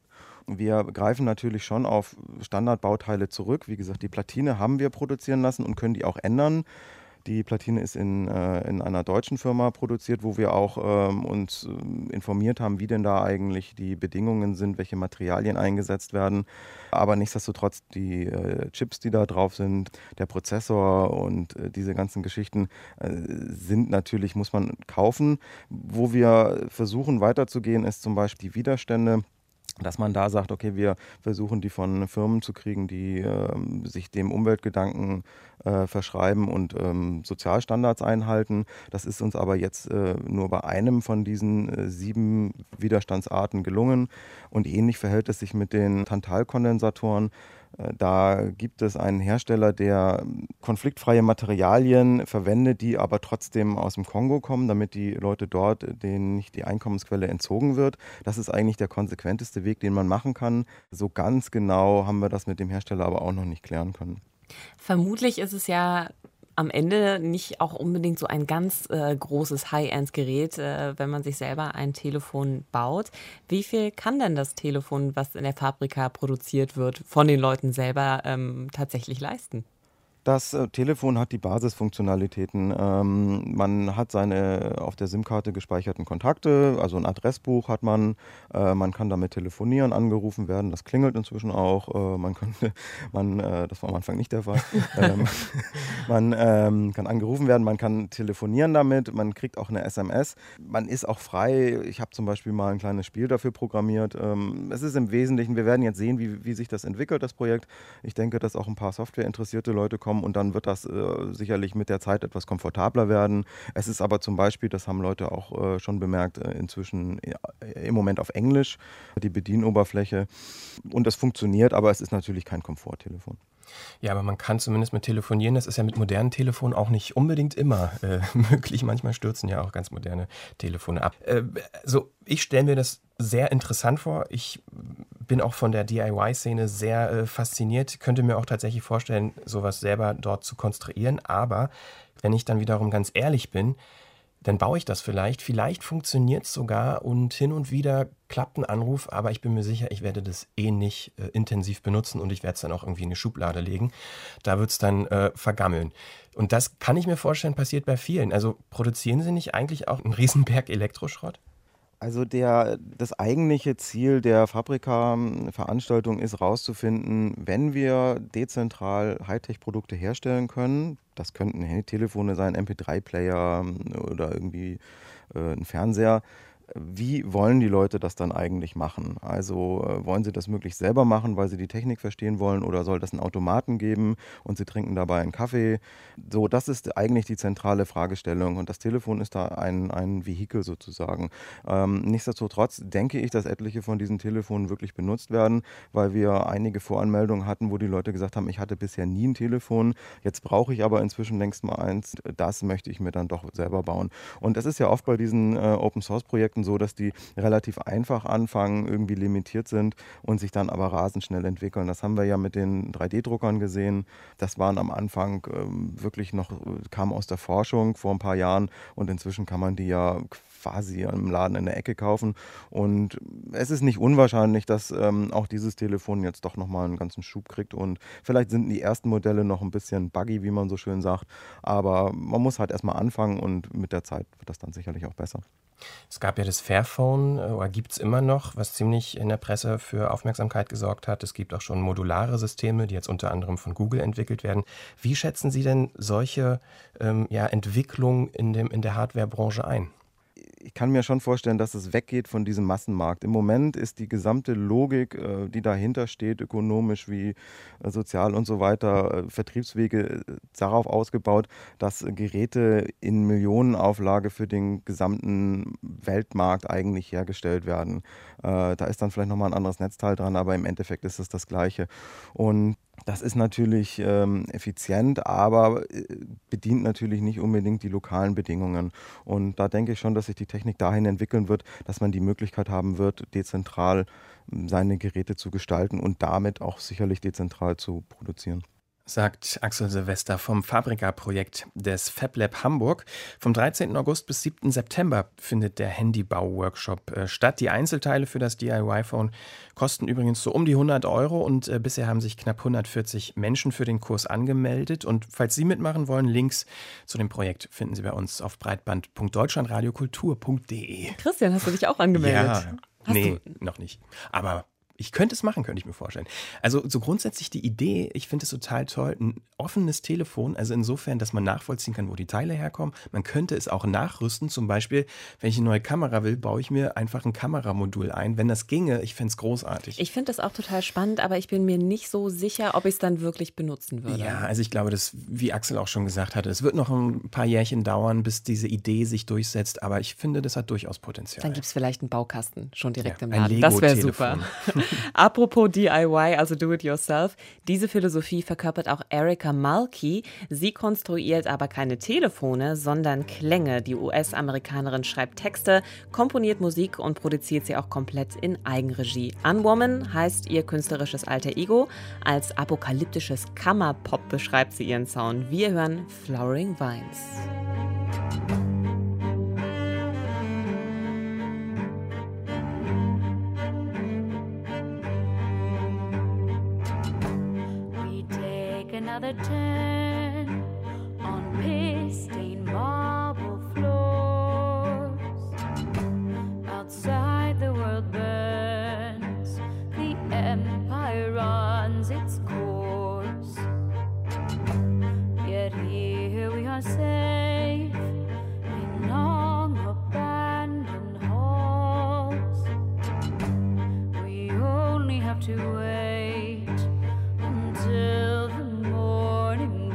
[SPEAKER 18] Wir greifen natürlich schon auf Standardbauteile zurück. Wie gesagt, die Platine haben wir produzieren lassen und können die auch ändern. Die Platine ist in einer deutschen Firma produziert, wo wir auch uns informiert haben, wie denn da eigentlich die Bedingungen sind, welche Materialien eingesetzt werden. Aber nichtsdestotrotz die Chips, die da drauf sind, der Prozessor und diese ganzen Geschichten sind natürlich, muss man kaufen. Wo wir versuchen weiterzugehen, ist zum Beispiel die Widerstände. Dass man da sagt, okay, wir versuchen die von Firmen zu kriegen, die sich dem Umweltgedanken verschreiben und Sozialstandards einhalten. Das ist uns aber jetzt nur bei einem von diesen 7 Widerstandsarten gelungen. Und ähnlich verhält es sich mit den Tantalkondensatoren. Da gibt es einen Hersteller, der konfliktfreie Materialien verwendet, die aber trotzdem aus dem Kongo kommen, damit die Leute dort, denen nicht die Einkommensquelle entzogen wird. Das ist eigentlich der konsequenteste Weg, den man machen kann. So ganz genau haben wir das mit dem Hersteller aber auch noch nicht klären können.
[SPEAKER 3] Vermutlich ist es ja am Ende nicht auch unbedingt so ein ganz großes High-End-Gerät, wenn man sich selber ein Telefon baut. Wie viel kann denn das Telefon, was in der Fabrika produziert wird, von den Leuten selber tatsächlich leisten?
[SPEAKER 18] Das Telefon hat die Basisfunktionalitäten. Man hat seine auf der SIM-Karte gespeicherten Kontakte, also ein Adressbuch hat man. Man kann damit telefonieren, angerufen werden. Das klingelt inzwischen auch. Das war am Anfang nicht der Fall. Man kann angerufen werden, man kann telefonieren damit, man kriegt auch eine SMS. Man ist auch frei. Ich habe zum Beispiel mal ein kleines Spiel dafür programmiert. Es ist im Wesentlichen, wir werden jetzt sehen, wie sich das entwickelt, das Projekt. Ich denke, dass auch ein paar Software-interessierte Leute kommen, kommen und dann wird das sicherlich mit der Zeit etwas komfortabler werden. Es ist aber zum Beispiel, das haben Leute auch schon bemerkt, inzwischen im Moment auf Englisch, die Bedienoberfläche. Und es funktioniert, aber es ist natürlich kein Komforttelefon.
[SPEAKER 2] Ja, aber man kann zumindest mit telefonieren. Das ist ja mit modernen Telefonen auch nicht unbedingt immer möglich. Manchmal stürzen ja auch ganz moderne Telefone ab. Ich stelle mir das sehr interessant vor. Ich bin auch von der DIY-Szene sehr fasziniert. Ich könnte mir auch tatsächlich vorstellen, sowas selber dort zu konstruieren. Aber wenn ich dann wiederum ganz ehrlich bin, dann baue ich das vielleicht. Vielleicht funktioniert es sogar und hin und wieder klappt ein Anruf, aber ich bin mir sicher, ich werde das nicht intensiv benutzen und ich werde es dann auch irgendwie in eine Schublade legen. Da wird es dann vergammeln. Und das kann ich mir vorstellen, passiert bei vielen. Also produzieren Sie nicht eigentlich auch einen Riesenberg Elektroschrott?
[SPEAKER 18] Also das eigentliche Ziel der Fabrika-Veranstaltung ist herauszufinden, wenn wir dezentral Hightech-Produkte herstellen können, das könnten Handytelefone sein, MP3-Player oder irgendwie ein Fernseher, wie wollen die Leute das dann eigentlich machen? Also wollen sie das möglichst selber machen, weil sie die Technik verstehen wollen, oder soll das einen Automaten geben und sie trinken dabei einen Kaffee? So, das ist eigentlich die zentrale Fragestellung und das Telefon ist da ein Vehikel sozusagen. Nichtsdestotrotz denke ich, dass etliche von diesen Telefonen wirklich benutzt werden, weil wir einige Voranmeldungen hatten, wo die Leute gesagt haben, ich hatte bisher nie ein Telefon, jetzt brauche ich aber inzwischen längst mal eins, das möchte ich mir dann doch selber bauen. Und es ist ja oft bei diesen Open-Source-Projekten so, dass die relativ einfach anfangen, irgendwie limitiert sind und sich dann aber rasend schnell entwickeln. Das haben wir ja mit den 3D-Druckern gesehen. Das waren am Anfang wirklich noch, kam aus der Forschung vor ein paar Jahren und inzwischen kann man die ja quasi im Laden in der Ecke kaufen. Und es ist nicht unwahrscheinlich, dass auch dieses Telefon jetzt doch nochmal einen ganzen Schub kriegt und vielleicht sind die ersten Modelle noch ein bisschen buggy, wie man so schön sagt, aber man muss halt erstmal anfangen und mit der Zeit wird das dann sicherlich auch besser.
[SPEAKER 2] Es gab ja das Fairphone, oder gibt es immer noch, was ziemlich in der Presse für Aufmerksamkeit gesorgt hat. Es gibt auch schon modulare Systeme, die jetzt unter anderem von Google entwickelt werden. Wie schätzen Sie denn solche Entwicklungen in der Hardwarebranche ein?
[SPEAKER 18] Ich kann mir schon vorstellen, dass es weggeht von diesem Massenmarkt. Im Moment ist die gesamte Logik, die dahinter steht, ökonomisch wie sozial und so weiter, Vertriebswege darauf ausgebaut, dass Geräte in Millionenauflage für den gesamten Weltmarkt eigentlich hergestellt werden. Da ist dann vielleicht nochmal ein anderes Netzteil dran, aber im Endeffekt ist es das Gleiche. Und das ist natürlich effizient, aber bedient natürlich nicht unbedingt die lokalen Bedingungen. Und da denke ich schon, dass sich die Technik dahin entwickeln wird, dass man die Möglichkeit haben wird, dezentral seine Geräte zu gestalten und damit auch sicherlich dezentral zu produzieren.
[SPEAKER 2] Sagt Axel Silvester vom Fabrika-Projekt des FabLab Hamburg. Vom 13. August bis 7. September findet der Handybau-Workshop statt. Die Einzelteile für das DIY-Phone kosten übrigens so um die 100 € und bisher haben sich knapp 140 Menschen für den Kurs angemeldet. Und falls Sie mitmachen wollen, Links zu dem Projekt finden Sie bei uns auf breitband.deutschlandradiokultur.de.
[SPEAKER 3] Christian, hast du dich auch angemeldet?
[SPEAKER 2] Ja, noch nicht. Aber ich könnte es machen, könnte ich mir vorstellen. Also so grundsätzlich die Idee, ich finde es total toll, ein offenes Telefon, also insofern, dass man nachvollziehen kann, wo die Teile herkommen. Man könnte es auch nachrüsten, zum Beispiel, wenn ich eine neue Kamera will, baue ich mir einfach ein Kameramodul ein. Wenn das ginge, ich fände es großartig.
[SPEAKER 3] Ich finde das auch total spannend, aber ich bin mir nicht so sicher, ob ich es dann wirklich benutzen würde.
[SPEAKER 2] Ja, also ich glaube, das, wie Axel auch schon gesagt hatte, es wird noch ein paar Jährchen dauern, bis diese Idee sich durchsetzt, aber ich finde, das hat durchaus Potenzial.
[SPEAKER 3] Dann gibt es vielleicht einen Baukasten schon direkt im
[SPEAKER 2] ein
[SPEAKER 3] Laden. Das wäre
[SPEAKER 2] Lego-Telefon.
[SPEAKER 3] super. Apropos DIY, also do it yourself. Diese Philosophie verkörpert auch Erica Mulkey. Sie konstruiert aber keine Telefone, sondern Klänge. Die US-Amerikanerin schreibt Texte, komponiert Musik und produziert sie auch komplett in Eigenregie. Unwoman heißt ihr künstlerisches alter Ego. Als apokalyptisches Kammerpop beschreibt sie ihren Sound. Wir hören Flowering Vines.
[SPEAKER 19] Another turn on paste-stained marble floors. Outside the world burns, the empire runs its course. Yet here we are safe in long abandoned halls. We only have to wait until the morning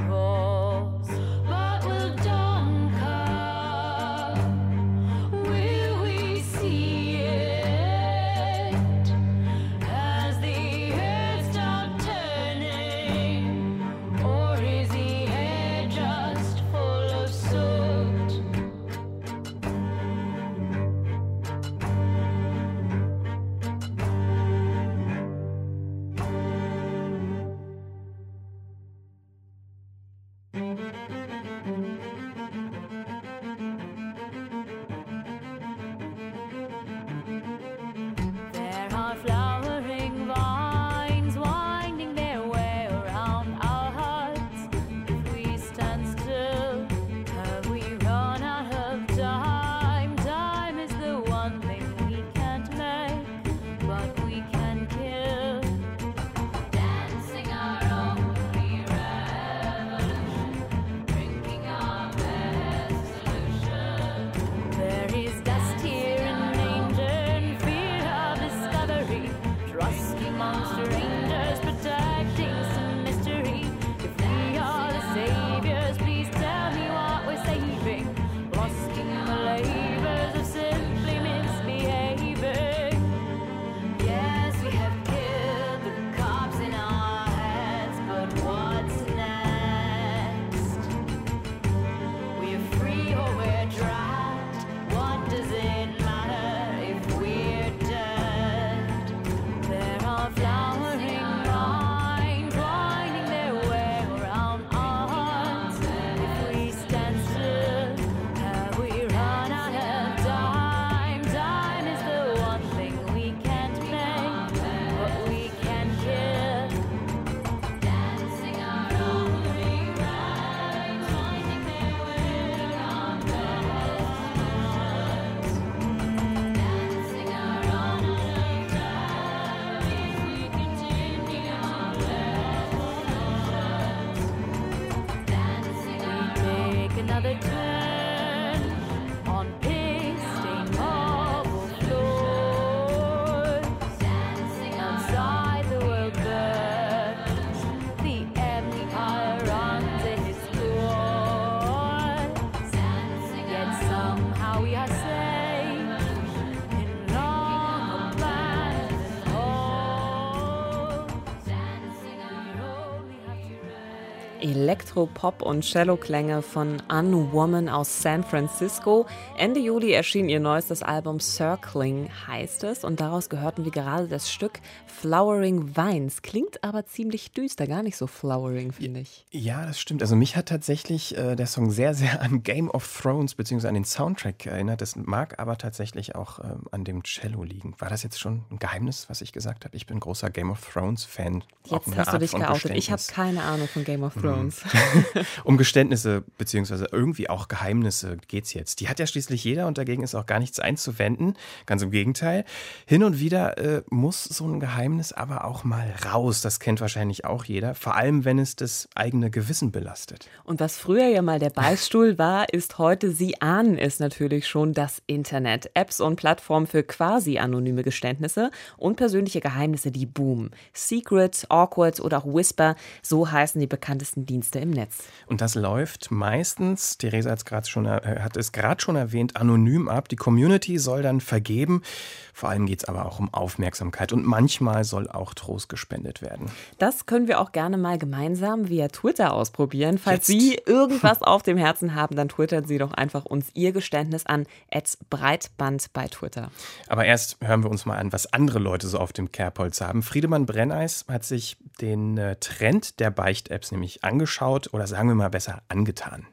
[SPEAKER 3] Elektropop und Cello-Klänge von Unwoman aus San Francisco. Ende Juli erschien ihr neuestes Album Circling, heißt es. Und daraus gehörten wir gerade das Stück Flowering Vines. Klingt aber ziemlich düster, gar nicht so flowering, finde ich.
[SPEAKER 2] Ja, das stimmt. Also mich hat tatsächlich der Song sehr, sehr an Game of Thrones bzw. an den Soundtrack erinnert. Das mag aber tatsächlich auch an dem Cello liegen. War das jetzt schon ein Geheimnis, was ich gesagt habe? Ich bin großer Game of Thrones-Fan.
[SPEAKER 3] Jetzt hast du dich geoutet. Ich habe keine Ahnung von Game of Thrones.
[SPEAKER 2] Um Geständnisse bzw. irgendwie auch Geheimnisse geht's jetzt. Die hat ja schließlich jeder und dagegen ist auch gar nichts einzuwenden. Ganz im Gegenteil. Hin und wieder muss so ein Geheimnis aber auch mal raus. Das kennt wahrscheinlich auch jeder. Vor allem, wenn es das eigene Gewissen belastet.
[SPEAKER 3] Und was früher ja mal der Beichtstuhl war, ist heute, Sie ahnen es natürlich schon, das Internet. Apps und Plattformen für quasi anonyme Geständnisse und persönliche Geheimnisse, die boomen. Secret, Awkward oder auch Whisper, so heißen die bekanntesten Dienste im Netz.
[SPEAKER 2] Und das läuft meistens, Theresa hat es gerade schon erwähnt, anonym ab. Die Community soll dann vergeben. Vor allem geht es aber auch um Aufmerksamkeit und manchmal soll auch Trost gespendet werden.
[SPEAKER 3] Das können wir auch gerne mal gemeinsam via Twitter ausprobieren. Falls Sie irgendwas auf dem Herzen haben, dann twittern Sie doch einfach uns Ihr Geständnis an @breitband bei Twitter.
[SPEAKER 2] Aber erst hören wir uns mal an, was andere Leute so auf dem Kerbholz haben. Friedemann Brenneis hat sich den Trend der Beicht-Apps nämlich angeschaut oder sagen wir mal besser angetan.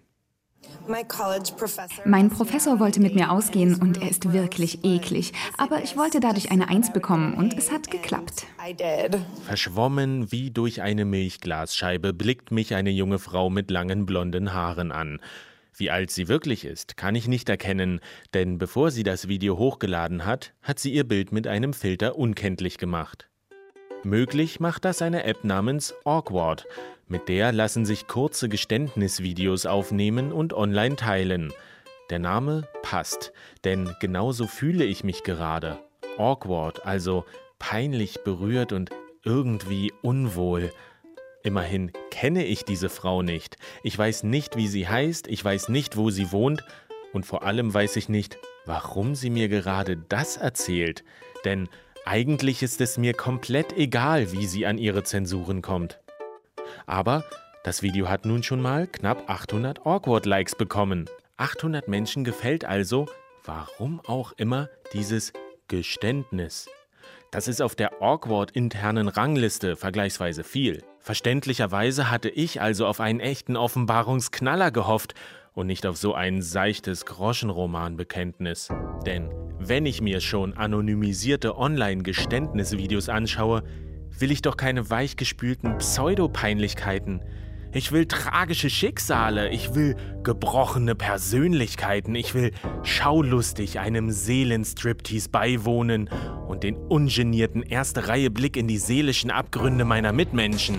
[SPEAKER 20] Mein Professor wollte mit mir ausgehen und er ist wirklich eklig. Aber ich wollte dadurch eine 1 bekommen und es hat geklappt.
[SPEAKER 21] Verschwommen wie durch eine Milchglasscheibe blickt mich eine junge Frau mit langen blonden Haaren an. Wie alt sie wirklich ist, kann ich nicht erkennen, denn bevor sie das Video hochgeladen hat, hat sie ihr Bild mit einem Filter unkenntlich gemacht. Möglich macht das eine App namens Awkward. Mit der lassen sich kurze Geständnisvideos aufnehmen und online teilen. Der Name passt, denn genauso fühle ich mich gerade. Awkward, also peinlich berührt und irgendwie unwohl. Immerhin kenne ich diese Frau nicht. Ich weiß nicht, wie sie heißt, ich weiß nicht, wo sie wohnt und vor allem weiß ich nicht, warum sie mir gerade das erzählt. Denn eigentlich ist es mir komplett egal, wie sie an ihre Zensuren kommt. Aber das Video hat nun schon mal knapp 800 Awkward-Likes bekommen. 800 Menschen gefällt also, warum auch immer, dieses Geständnis. Das ist auf der Awkward-internen Rangliste vergleichsweise viel. Verständlicherweise hatte ich also auf einen echten Offenbarungsknaller gehofft und nicht auf so ein seichtes Groschenroman-Bekenntnis. Denn wenn ich mir schon anonymisierte Online-Geständnisvideos anschaue, will ich doch keine weichgespülten Pseudopeinlichkeiten. Ich will tragische Schicksale, ich will gebrochene Persönlichkeiten, ich will schaulustig einem Seelenstriptease beiwohnen und den ungenierten Erste-Reihe-Blick in die seelischen Abgründe meiner Mitmenschen.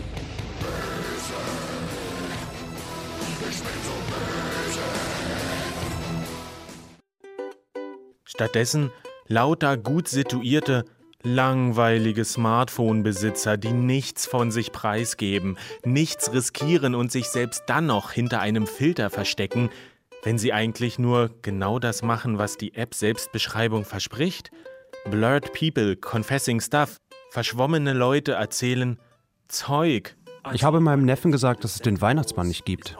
[SPEAKER 21] Stattdessen lauter gut situierte, langweilige Smartphone-Besitzer, die nichts von sich preisgeben, nichts riskieren und sich selbst dann noch hinter einem Filter verstecken, wenn sie eigentlich nur genau das machen, was die App-Selbstbeschreibung verspricht. Blurred people confessing stuff. Verschwommene Leute erzählen Zeug.
[SPEAKER 7] Ich habe meinem Neffen gesagt, dass es den Weihnachtsmann nicht gibt.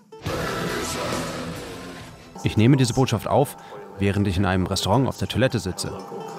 [SPEAKER 7] Ich nehme diese Botschaft auf, während ich in einem Restaurant auf der Toilette sitze.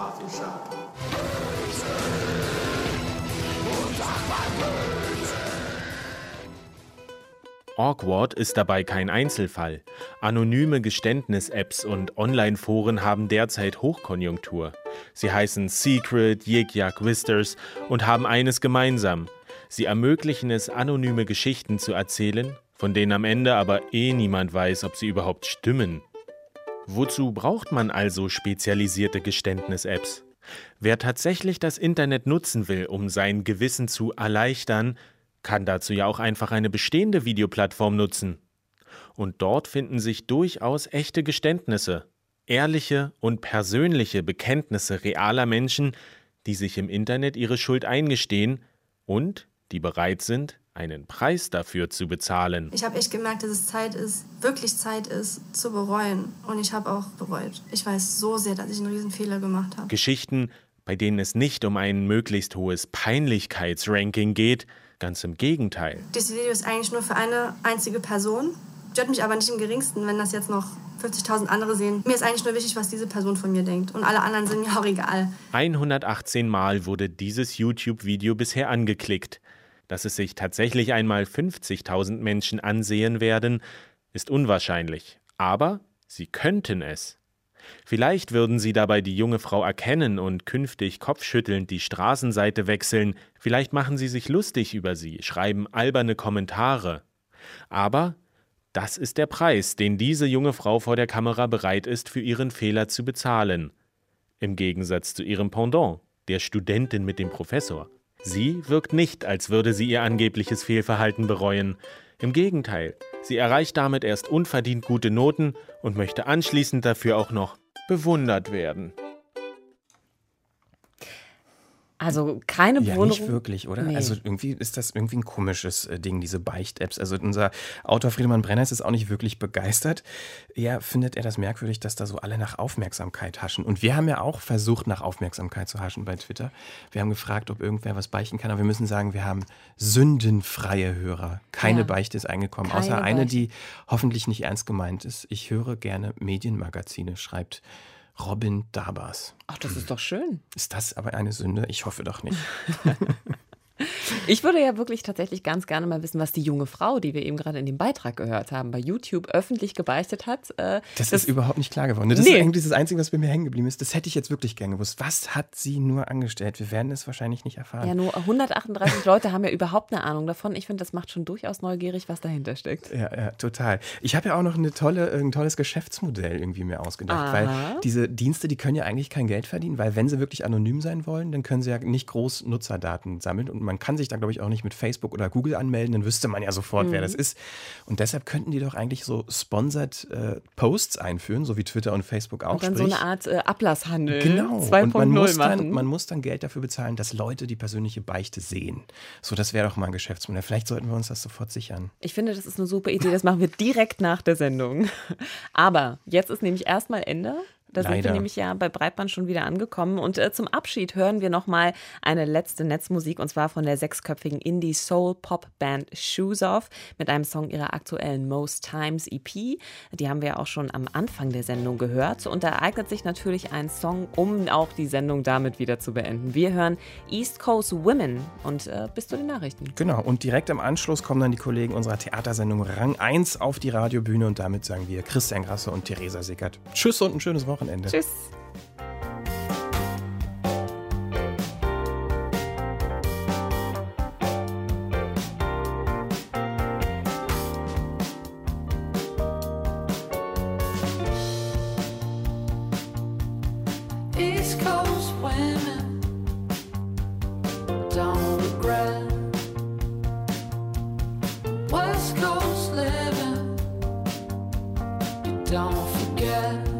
[SPEAKER 21] Awkward ist dabei kein Einzelfall. Anonyme Geständnis-Apps und Online-Foren haben derzeit Hochkonjunktur. Sie heißen Secret, Yik Yak Whisters und haben eines gemeinsam. Sie ermöglichen es, anonyme Geschichten zu erzählen, von denen am Ende aber niemand weiß, ob sie überhaupt stimmen. Wozu braucht man also spezialisierte Geständnis-Apps? Wer tatsächlich das Internet nutzen will, um sein Gewissen zu erleichtern, kann dazu ja auch einfach eine bestehende Videoplattform nutzen. Und dort finden sich durchaus echte Geständnisse, ehrliche und persönliche Bekenntnisse realer Menschen, die sich im Internet ihre Schuld eingestehen und die bereit sind, einen Preis dafür zu bezahlen.
[SPEAKER 22] Ich habe echt gemerkt, dass es Zeit ist, wirklich Zeit ist, zu bereuen. Und ich habe auch bereut. Ich weiß so sehr, dass ich einen riesen Fehler gemacht habe.
[SPEAKER 21] Geschichten, bei denen es nicht um ein möglichst hohes Peinlichkeitsranking geht, Ganz im Gegenteil.
[SPEAKER 22] Dieses Video ist eigentlich nur für eine einzige Person. Stört mich aber nicht im geringsten, wenn das jetzt noch 50.000 andere sehen. Mir ist eigentlich nur wichtig, was diese Person von mir denkt. Und alle anderen sind mir auch egal.
[SPEAKER 21] 118 Mal wurde dieses YouTube-Video bisher angeklickt. Dass es sich tatsächlich einmal 50.000 Menschen ansehen werden, ist unwahrscheinlich. Aber sie könnten es. Vielleicht würden sie dabei die junge Frau erkennen und künftig kopfschüttelnd die Straßenseite wechseln. Vielleicht machen sie sich lustig über sie, schreiben alberne Kommentare. Aber das ist der Preis, den diese junge Frau vor der Kamera bereit ist, für ihren Fehler zu bezahlen. Im Gegensatz zu ihrem Pendant, der Studentin mit dem Professor. Sie wirkt nicht, als würde sie ihr angebliches Fehlverhalten bereuen. Im Gegenteil, sie erreicht damit erst unverdient gute Noten und möchte anschließend dafür auch noch bewundert werden.
[SPEAKER 3] Also keine Bewunderung.
[SPEAKER 2] Ja, nicht wirklich, oder?
[SPEAKER 3] Nee.
[SPEAKER 2] Also irgendwie ist das irgendwie ein komisches Ding, diese Beicht-Apps. Also unser Autor Friedemann Brenner ist auch nicht wirklich begeistert. Eher findet er das merkwürdig, dass da so alle nach Aufmerksamkeit haschen. Und wir haben ja auch versucht, nach Aufmerksamkeit zu haschen bei Twitter. Wir haben gefragt, ob irgendwer was beichten kann. Aber wir müssen sagen, wir haben sündenfreie Hörer. Keine Beichte ist eingekommen, außer eine, die hoffentlich nicht ernst gemeint ist. Ich höre gerne Medienmagazine, schreibt Robin Dabas.
[SPEAKER 3] Ach, das ist doch schön.
[SPEAKER 2] Ist das aber eine Sünde? Ich hoffe doch nicht.
[SPEAKER 3] Ich würde ja wirklich tatsächlich ganz gerne mal wissen, was die junge Frau, die wir eben gerade in dem Beitrag gehört haben, bei YouTube öffentlich gebeichtet hat.
[SPEAKER 2] Das ist überhaupt nicht klar geworden. Das ist eigentlich das Einzige, was bei mir hängen geblieben ist. Das hätte ich jetzt wirklich gern gewusst. Was hat sie nur angestellt? Wir werden es wahrscheinlich nicht erfahren.
[SPEAKER 3] Ja, nur 138 Leute haben ja überhaupt eine Ahnung davon. Ich finde, das macht schon durchaus neugierig, was dahinter steckt.
[SPEAKER 2] Ja, total. Ich habe ja auch noch ein tolles Geschäftsmodell irgendwie mir ausgedacht.
[SPEAKER 3] Aha.
[SPEAKER 2] Weil diese Dienste, die können ja eigentlich kein Geld verdienen, weil wenn sie wirklich anonym sein wollen, dann können sie ja nicht groß Nutzerdaten sammeln. Und man kann sich da, glaube ich, auch nicht mit Facebook oder Google anmelden, dann wüsste man ja sofort, wer das ist. Und deshalb könnten die doch eigentlich so Sponsored Posts einführen, so wie Twitter und Facebook auch.
[SPEAKER 3] Und dann so eine Art Ablasshandel.
[SPEAKER 2] Genau.
[SPEAKER 3] 2.0 machen.
[SPEAKER 2] Man muss dann Geld dafür bezahlen, dass Leute die persönliche Beichte sehen. So, das wäre doch mal ein Geschäftsmodell. Vielleicht sollten wir uns das sofort sichern.
[SPEAKER 3] Ich finde, das ist eine super Idee. Das machen wir direkt nach der Sendung. Aber jetzt ist nämlich erstmal Ende. Da sind wir nämlich ja bei Breitband schon wieder angekommen. Und zum Abschied hören wir nochmal eine letzte Netzmusik, und zwar von der 6-köpfigen Indie-Soul-Pop-Band Shoes Off mit einem Song ihrer aktuellen Most Times EP. Die haben wir auch schon am Anfang der Sendung gehört. Und da eignet sich natürlich ein Song, um auch die Sendung damit wieder zu beenden. Wir hören East Coast Women und bis zu den Nachrichten.
[SPEAKER 2] Genau, und direkt im Anschluss kommen dann die Kollegen unserer Theatersendung Rang 1 auf die Radiobühne und damit sagen wir Christian Grasse und Theresa Sickert. Tschüss und ein schönes Wochenende.
[SPEAKER 3] Tschüss.
[SPEAKER 4] East Coast women don't regret. West Coast living, you don't forget.